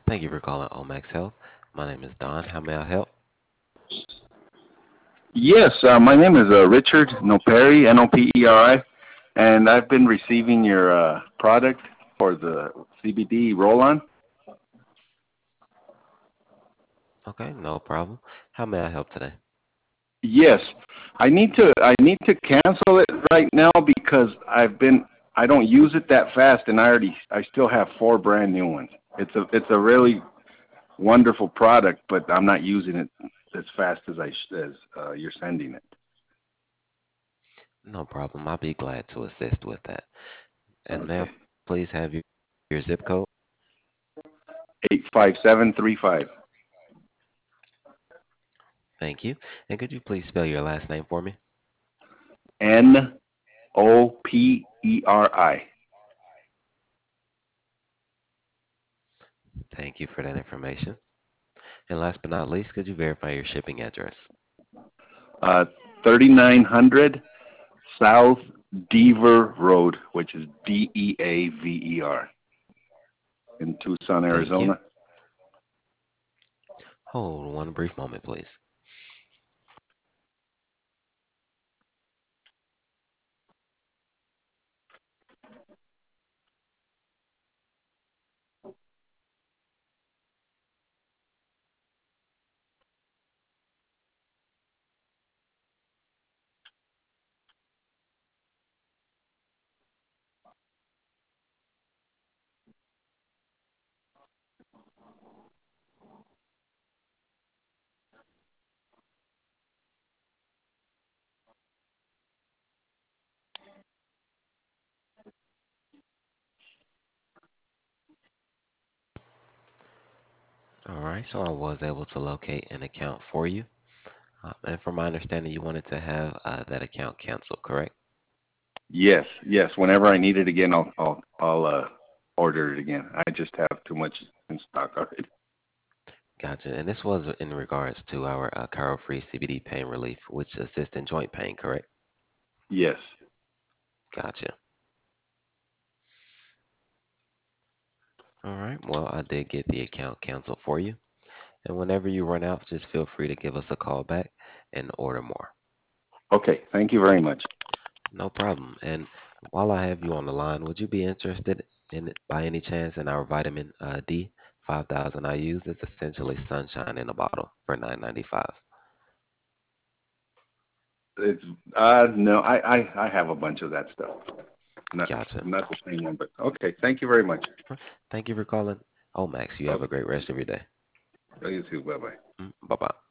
Thank you for calling Omax Health. My name is Don. How may I help? Yes, my name is Richard Noperi, Noperi, and I've been receiving your product for the CBD roll-on. Okay, no problem. How may I help today? Yes, I need to cancel it right now because I don't use it that fast, and I still have four brand new ones. It's a really wonderful product, but I'm not using it as fast as you're sending it. No problem. I'll be glad to assist with that. And may I Okay, please have your zip code? 85735. Thank you. And could you please spell your last name for me? Noperi. Thank you for that information. And last but not least, could you verify your shipping address? Uh, 3900 South Deaver Road, which is Deaver, in Tucson, Thank you. Arizona. Hold one brief moment, please. All right, so I was able to locate an account for you. And from my understanding, you wanted to have that account canceled, correct? Yes, yes. Whenever I need it again, I'll order it again. I just have too much in stock already. Gotcha. And this was in regards to our Free CBD pain relief, which assists in joint pain, correct? Yes. Gotcha. All right. Well, I did get the account canceled for you. And whenever you run out, just feel free to give us a call back and order more. Okay. Thank you very much. No problem. And while I have you on the line, would you be interested in it by any chance in our vitamin D 5,000 IUs? It's essentially sunshine in a bottle for 9.95. It's no, I have a bunch of that stuff. Not Gotcha. not the same one, but okay. Thank you very much. Thank you for calling. Oh, Max, you have a Okay. great rest of your day. You too. Bye bye. Bye bye.